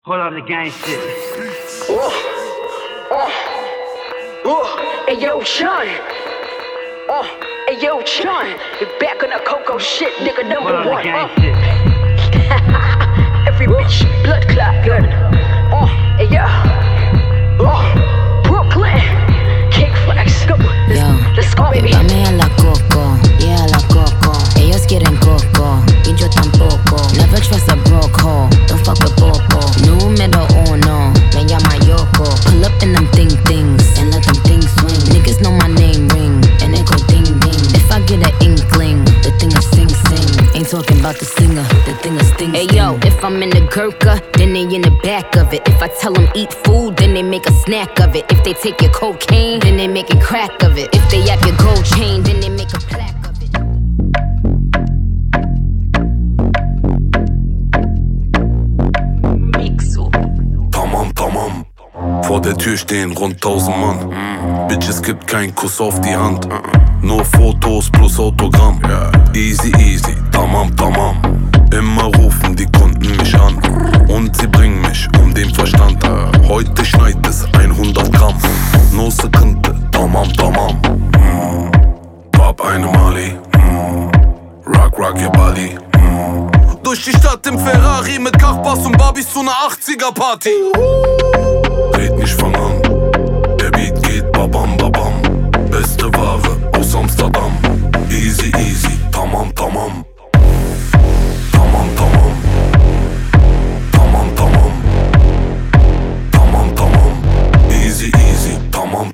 Hold on the gang shit. Hey yo, Sean. Hey yo, Sean. You back on the Coco shit, nigga number Hold on one. the gang shit. Every bitch, blood clot gun. Hey yo. Brooklyn. King Flex, go. Let's go, baby. Dame a la coco, yeah, a la coco. Ellos quieren coco, y yo tampoco. Never trust a broke hoe, don't fuck with popo. Número uno, me llama Yoko. Pull up in them things, and let them things swing. Niggas know my name ring, and it go ding ding. If I get an inkling, the thing will sing. Ain't talking about the singer, the thing will sting. Hey yo, if I'm in the Gurkha, then they in the back of it. If I tell them eat food, then they make a snack of it. If they take your cocaine, then they making crack of it. If they yap your gold chain, then they make a plaque of it. Tamam. Vor der Tür stehen rund 1000 Mann. Bitches gibt kein Kuss auf die Hand. Nur Fotos plus Autogramm. Easy, tamam. Immer rufen die Kunden mich an. Und sie bringen mich um den Verstand. Heute schneit es 100 Gramm. No Sekunde, tamam. Bab eine Mali. Rock your body. Durch die Stadt im Ferrari mit Kachbass und Barbies zu ner 80er Party. Red nicht von an, der Beat geht babam. Beste Ware aus Amsterdam. Easy, tamam. Easy, tamam.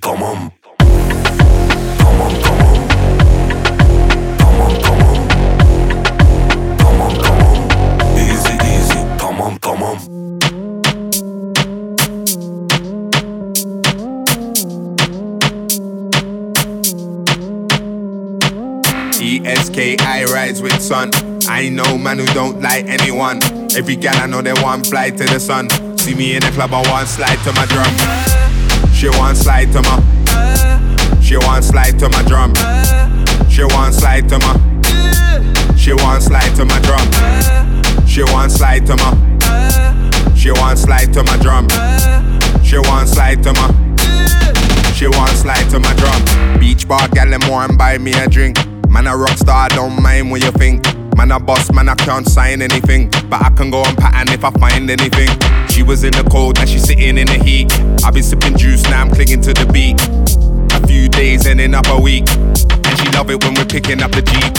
ESKI rides with sun. I know man who don't like anyone. Every gal I know they want fly to the sun. See me in the club, I want slide to my drum. She want slide to my. She want slide to my drum. She want slide to my. She want slide to my drum. She want slide to my. She want slide to my drum. She want slide to my. She want slide to my drum. Beach bar gal them want buy me a drink. Man a rock star, I don't mind what you think. Man a boss, man I can't sign anything, but I can go and pattern if I find anything. She was in the cold, now she's sitting in the heat. I've been sipping juice, now I'm clinging to the beat. A few days ending up a week, and she love it when we're picking up the Jeep.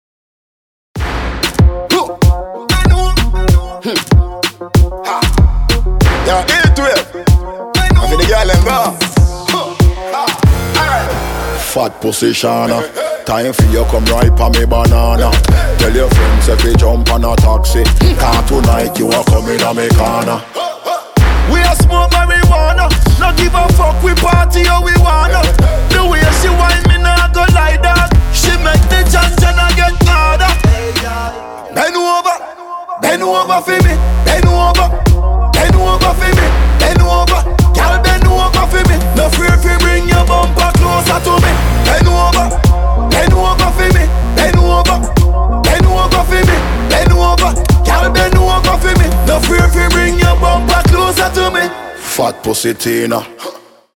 Yeah, get to it. I feel the girl and go. Fat position. Time for you come ripe on me banana. Tell your friends if you jump on a taxi. Can't tonight you are coming on me corner. We a smoke marijuana. Not give a fuck, we party how we wanna. The way she whine me nah go like that. She make the chant-chana get harder. Bend over for me. Bend over for me. Bend over, girl bend over for me. No fear if you bring your bumper closer to me. Bend over for me. Bend over for me. Bend over, girl bend over for me. No fear if you bring your bumper closer to me. Fat pussy Tina,